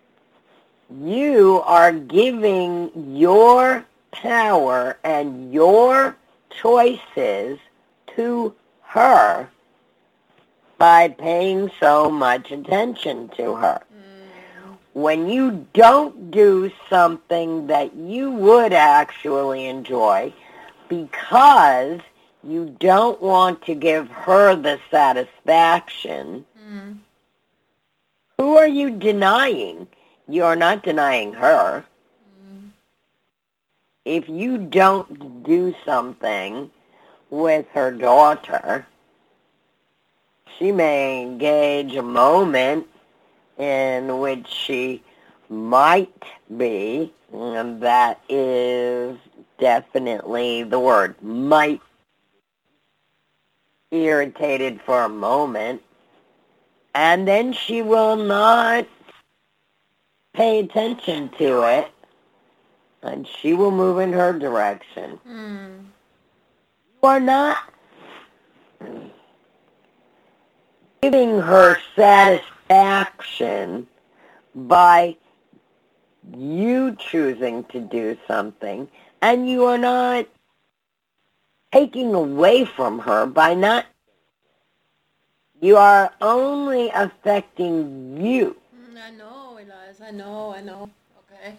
you are giving your power and your choices to her by paying so much attention to her. When you don't do something that you would actually enjoy because you don't want to give her the satisfaction, who are you denying? You're not denying her. If you don't do something with her daughter, she may engage a moment in which she might be, and that is definitely the word, might, irritated for a moment, and then she will not pay attention to it, and she will move in her direction. You are not giving her satisfaction by you choosing to do something, and you are not taking away from her by not. You are only affecting you. I know, Elias. I know. Okay.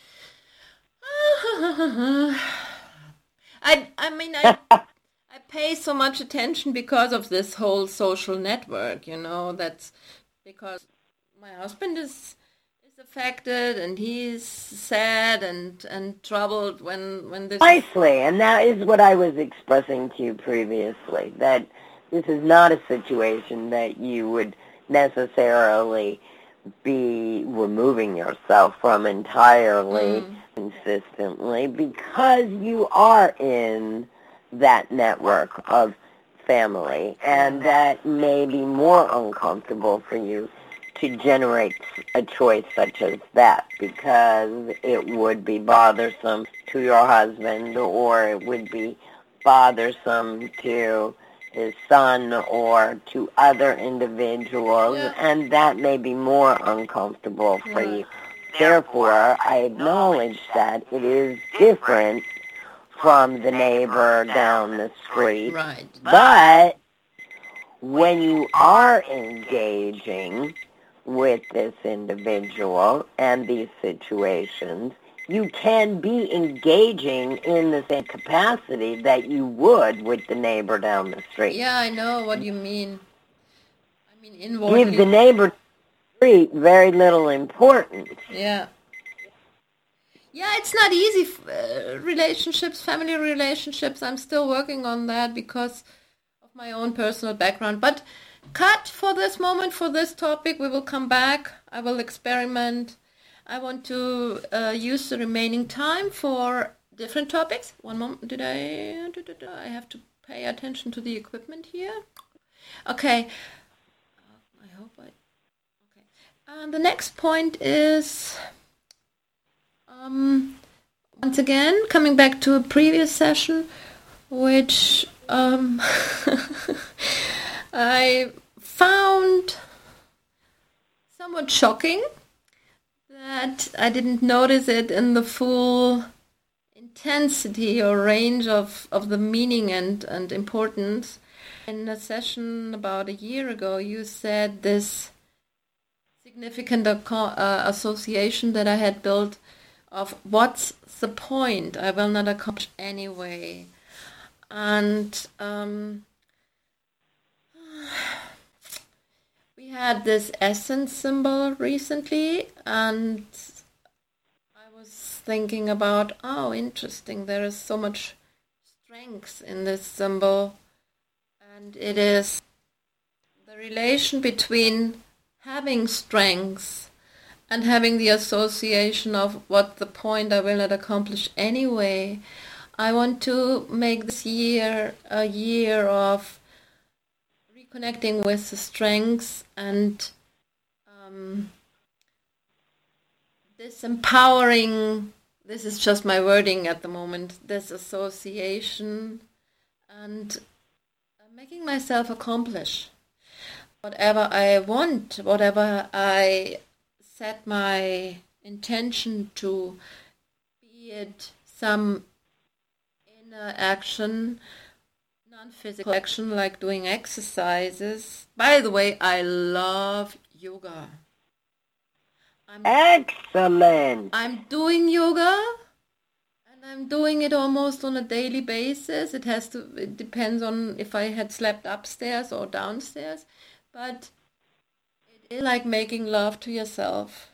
I pay so much attention because of this whole social network, that's because my husband is affected and he's sad and troubled when this... Precisely, and that is what I was expressing to you previously, that this is not a situation that you would necessarily be removing yourself from entirely consistently, because you are in that network of family, and that may be more uncomfortable for you to generate a choice such as that, because it would be bothersome to your husband, or it would be bothersome to his son or to other individuals, and that may be more uncomfortable for you. Therefore, I acknowledge that it is different from the neighbor down the street. Right. But when you are engaging with this individual and these situations, you can be engaging in the same capacity that you would with the neighbor down the street. Yeah, I know what you mean. I mean, inwardly. Give the neighbor down the street very little importance. Yeah. Yeah, it's not easy, relationships, family relationships. I'm still working on that because of my own personal background. But cut for this moment, for this topic. We will come back. I will experiment. I want to use the remaining time for different topics. One moment. I have to pay attention to the equipment here. Okay. I hope I... Okay. The next point is... once again, coming back to a previous session, which I found somewhat shocking, that I didn't notice it in the full intensity or range of the meaning and importance. In a session about a year ago, you said this significant association that I had built of what's the point? I will not accomplish anyway. And we had this essence symbol recently, and I was thinking about, oh, interesting, there is so much strength in this symbol. And it is the relation between having strengths and having the association of what the point I will not accomplish anyway. I want to make this year a year of reconnecting with the strengths and this empowering, this is just my wording at the moment, this association and making myself accomplish whatever I want, whatever I set my intention to, be it some inner action, non-physical action like doing exercises. By the way, I love yoga. Excellent. I'm doing yoga, and I'm doing it almost on a daily basis. It depends on if I had slept upstairs or downstairs, but it is like making love to yourself.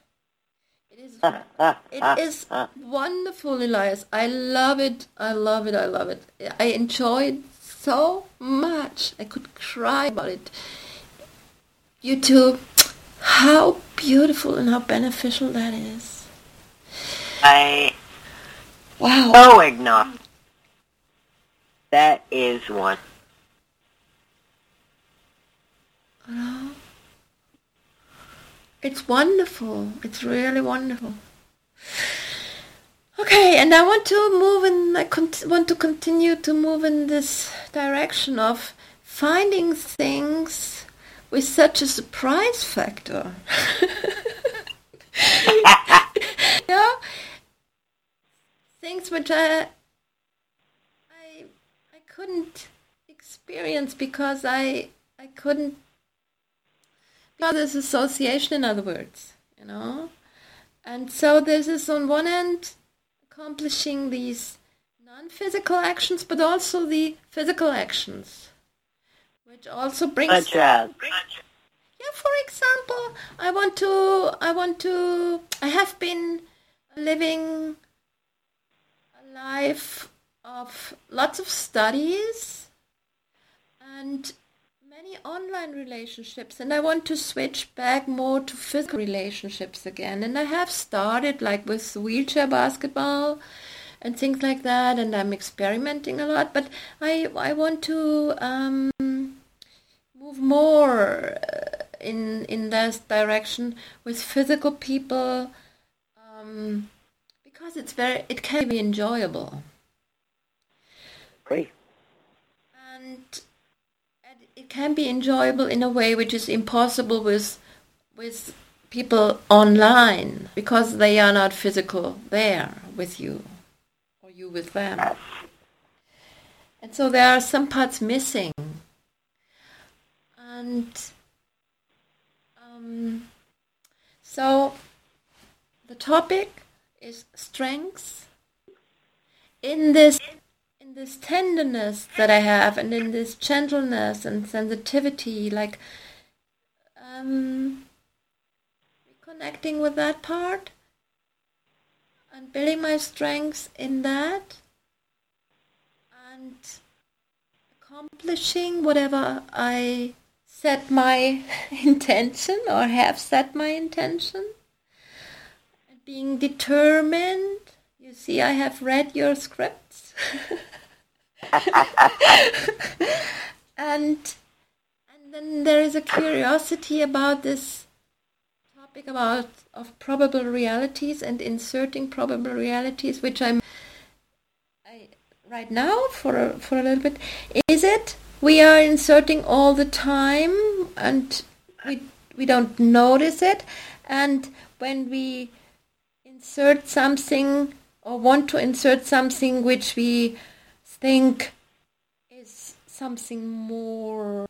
It is wonderful, Elias. I love it. I love it. I love it. I enjoy it so much. I could cry about it. You too. How beautiful and how beneficial that is. Wow. So acknowledge. That is one. It's wonderful. It's really wonderful. Okay, and I want to move in. Want to continue to move in this direction of finding things with such a surprise factor. Yeah, things which I couldn't experience because I couldn't. Now there's association, in other words, and so this is on one end accomplishing these non-physical actions, but also the physical actions, which also brings. Such as? Yeah, for example, I have been living a life of lots of studies and many online relationships, and I want to switch back more to physical relationships again. And I have started like with wheelchair basketball and things like that, and I'm experimenting a lot, but I want to move more in this direction with physical people, because it can be enjoyable. Great. And it can be enjoyable in a way which is impossible with people online, because they are not physical there with you or you with them. And so there are some parts missing. And so the topic is strengths in this tenderness that I have, and in this gentleness and sensitivity, like reconnecting with that part and building my strengths in that and accomplishing whatever I set my intention or have set my intention, and being determined. You see, I have read your scripts. and then there is a curiosity about this topic of probable realities and inserting probable realities, which I right now for a little bit. Is it we are inserting all the time and we don't notice it, and when we insert something or want to insert something which we think is something more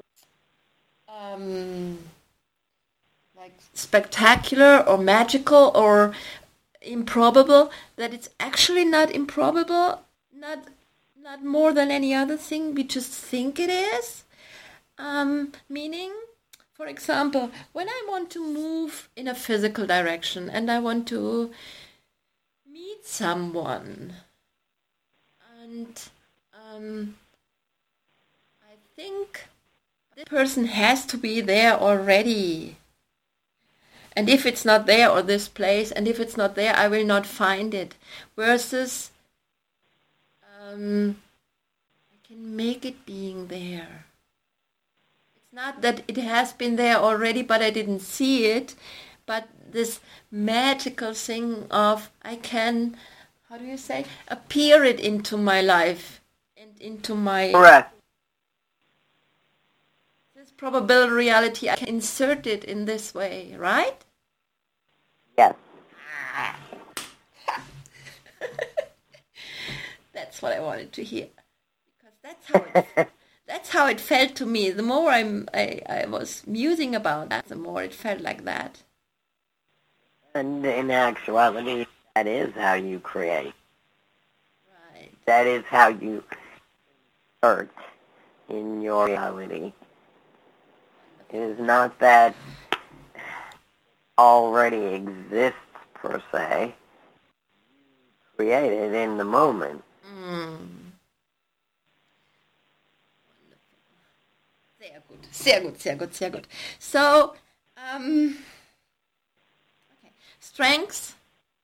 like spectacular or magical or improbable, that it's actually not improbable, not more than any other thing, we just think it is. Meaning, for example, when I want to move in a physical direction and I want to meet someone, and I think this person has to be there already. And if it's not there, or this place, and if it's not there, I will not find it. Versus, I can make it being there. It's not that it has been there already, but I didn't see it. But this magical thing of I can, how do you say, appear it into my life and into my... Correct. This probable reality, I can insert it in this way, right? Yes. That's what I wanted to hear, because that's how it felt to me. The more I was musing about that, the more it felt like that. And in actuality, that is how you create. Right. That is how you insert in your reality. It is not that already exists per se. Create it in the moment. Sehr gut, sehr gut, sehr gut, sehr gut. So, okay. Strengths,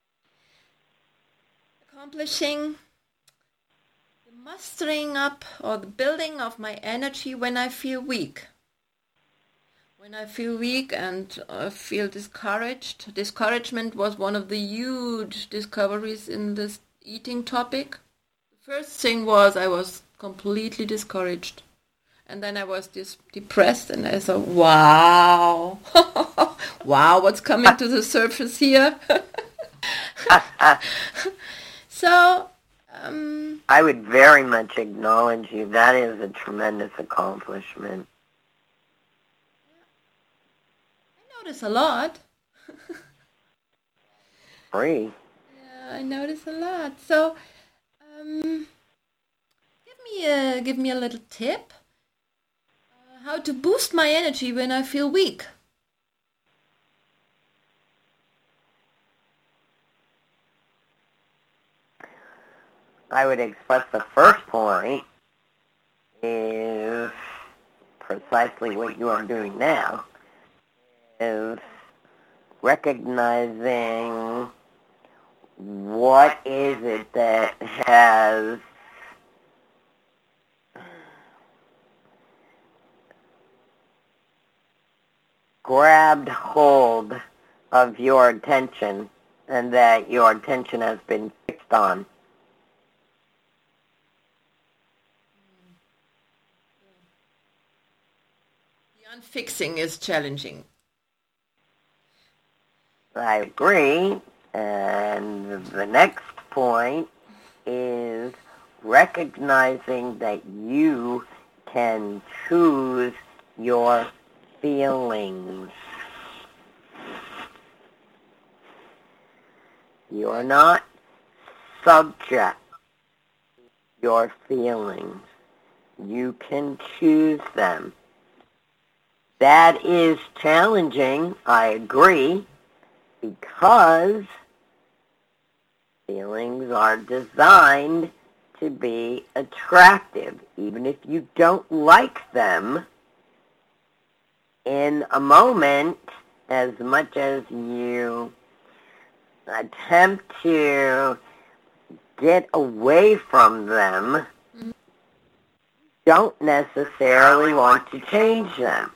accomplishing the mustering up or the building of my energy when I feel weak. When I feel weak and feel discouraged. Discouragement was one of the huge discoveries in this eating topic. The first thing was I was completely discouraged. And then I was depressed, and I thought, wow, wow, what's coming to the surface here? So, I would very much acknowledge you. That is a tremendous accomplishment. I notice a lot. Free. Yeah, I notice a lot. So, give me a little tip. How to boost my energy when I feel weak. I would express the first point is precisely what you are doing now, is recognizing what is it that has grabbed hold of your attention and that your attention has been fixed on. The unfixing is challenging. I agree. And the next point is recognizing that you can choose your feelings. You are not subject to your feelings. You can choose them. That is challenging, I agree, because feelings are designed to be attractive. Even if you don't like them, in a moment, as much as you attempt to get away from them, don't necessarily want to change them.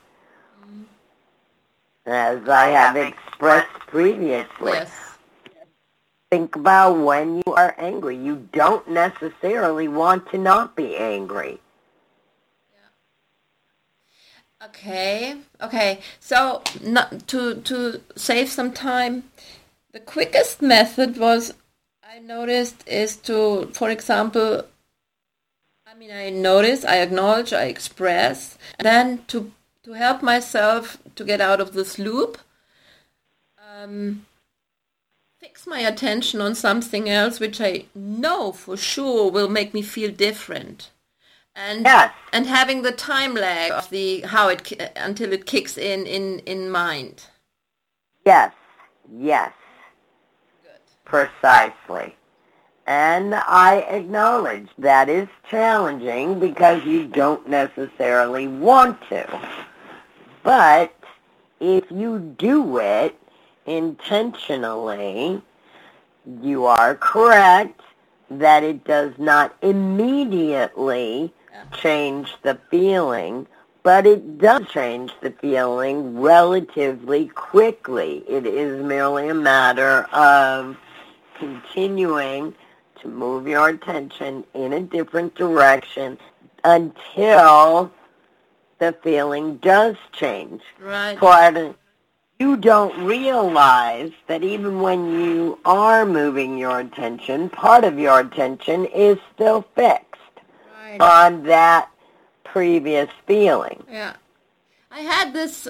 As I have expressed previously, Yes. think about when you are angry. You don't necessarily want to not be angry. Okay. So, not to save some time, the quickest method was, I noticed, is to, for example, I notice, I acknowledge, I express, and then to help myself to get out of this loop, fix my attention on something else which I know for sure will make me feel different. And Yes. and having the time lag of the how it until it kicks in mind. Yes. Good. Precisely. And I acknowledge that is challenging because you don't necessarily want to. But if you do it intentionally, you are correct that it does not immediately change the feeling, but it does change the feeling relatively quickly. It is merely a matter of continuing to move your attention in a different direction until the feeling does change. Right. You don't realize that even when you are moving your attention, part of your attention is still fixed on that previous feeling. Yeah. I had this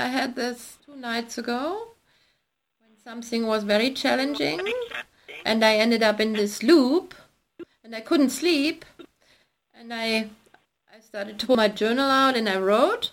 2 nights ago when something was very challenging and I ended up in this loop and I couldn't sleep and I started to pull my journal out and I wrote.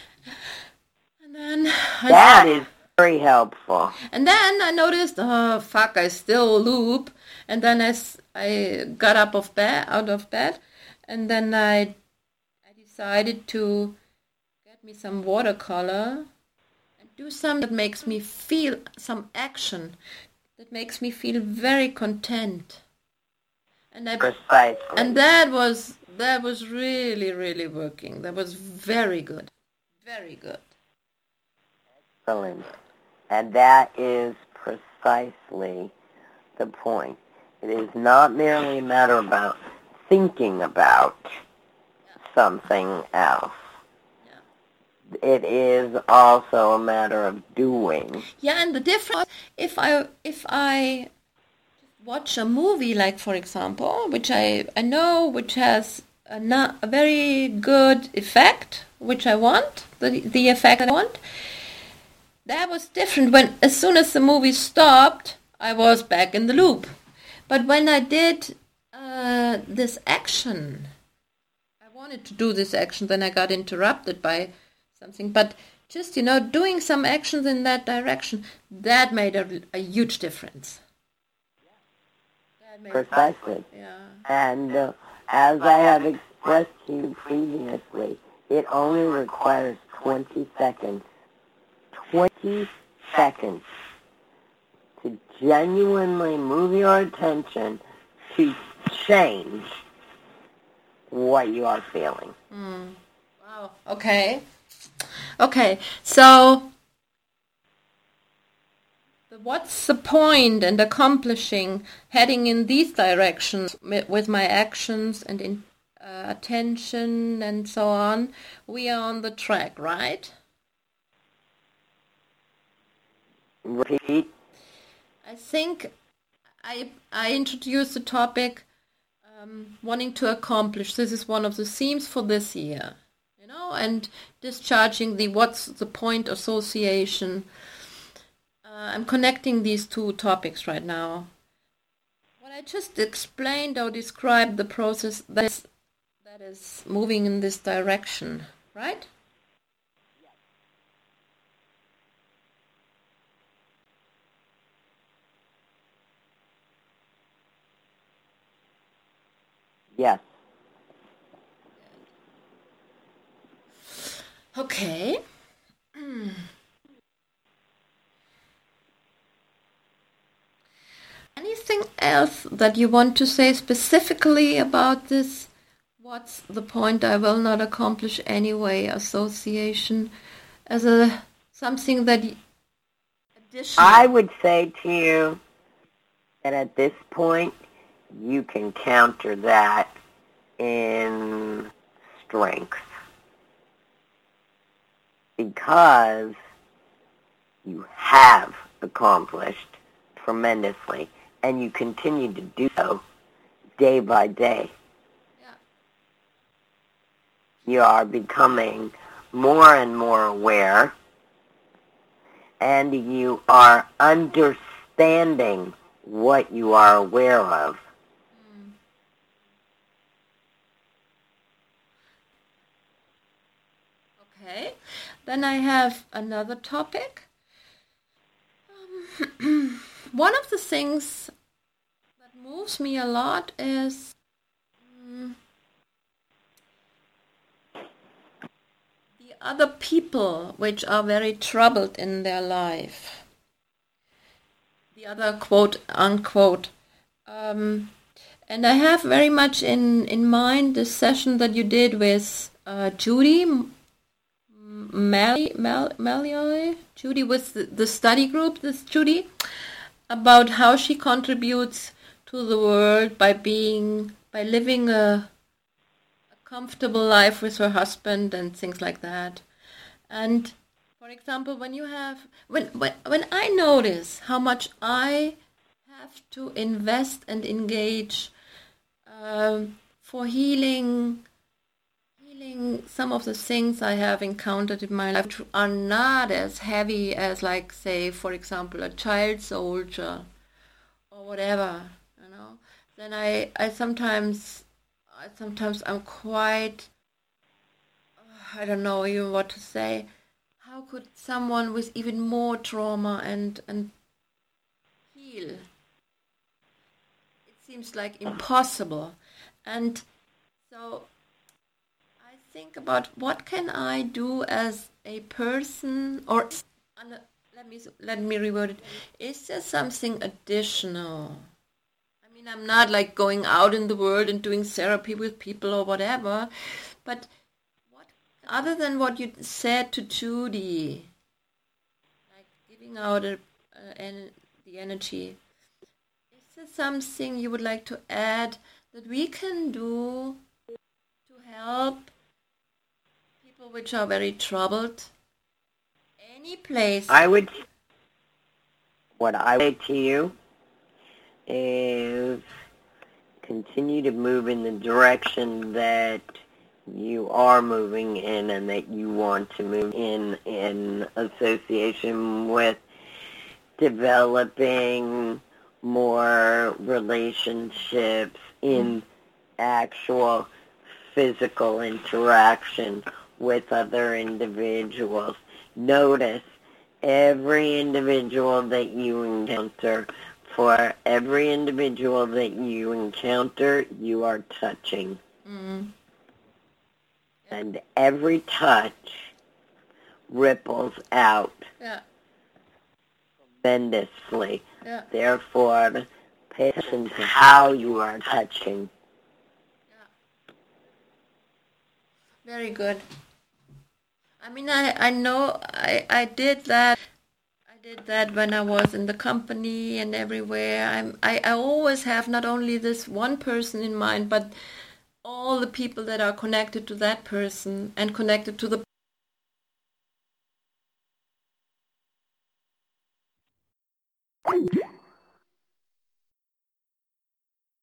And then that is very helpful. And then I noticed, oh fuck, I still loop. And then I got out of bed, and then I decided to get me some watercolor and do something that makes me feel some action, that makes me feel very content. And Precisely. And that was really, really working. That was very good. Very good. Excellent. And that is precisely the point. It is not merely a matter about thinking about something else. Yeah. It is also a matter of doing. Yeah, and the difference, if I watch a movie, like for example, which I know which has a very good effect, which I want, the effect I want, that was different. When as soon as the movie stopped, I was back in the loop. But when I did this action, I wanted to do this action, then I got interrupted by something. But just, doing some actions in that direction, that made a huge difference. Precisely. Yeah. And as I have expressed to you previously, it only requires 20 seconds. 20 seconds to genuinely move your attention to change what you are feeling. Wow. Okay. So, what's the point in accomplishing heading in these directions with my actions and in attention and so on? We are on the track, right? Repeat. I think I introduced the topic wanting to accomplish. This is one of the themes for this year, and discharging the what's the point association. I'm connecting these two topics right now. What I just explained or described the process that is moving in this direction, right? Yes. Okay. Anything else that you want to say specifically about this? What's the point I will not accomplish anyway association as something that additional? I would say to you that at this point you can counter that in strength because you have accomplished tremendously and you continue to do so day by day. Yeah. You are becoming more and more aware and you are understanding what you are aware of. Okay, then I have another topic. One of the things that moves me a lot is the other people which are very troubled in their life. The other quote unquote. And I have very much in mind this session that you did with Judy Malloy. Judy was the study group, this Judy, about how she contributes to the world by living a comfortable life with her husband and things like that. And for example, when I notice how much I have to invest and engage for healing some of the things I have encountered in my life are not as heavy as, like, say, for example, a child soldier or whatever, then I sometimes I'm quite, I don't know even what to say. How could someone with even more trauma and heal? It seems like impossible. And so I think about what can I do as a person, or let me reword it. Is there something additional? I mean, I'm not like going out in the world and doing therapy with people or whatever, but what, other than what you said to Judy, like giving out the energy, is there something you would like to add that we can do to help people which are very troubled? Any place. What I would say to you is continue to move in the direction that you are moving in and that you want to move in association with developing more relationships in actual physical interaction with other individuals. Notice every individual that you encounter. For every individual that you encounter, you are touching. Mm. And every touch ripples out tremendously. Yeah. Therefore, pay attention to how you are touching. Yeah. Very good. I mean, I know I did that. I did that when I was in the company and everywhere. I always have not only this one person in mind, but all the people that are connected to that person and connected to the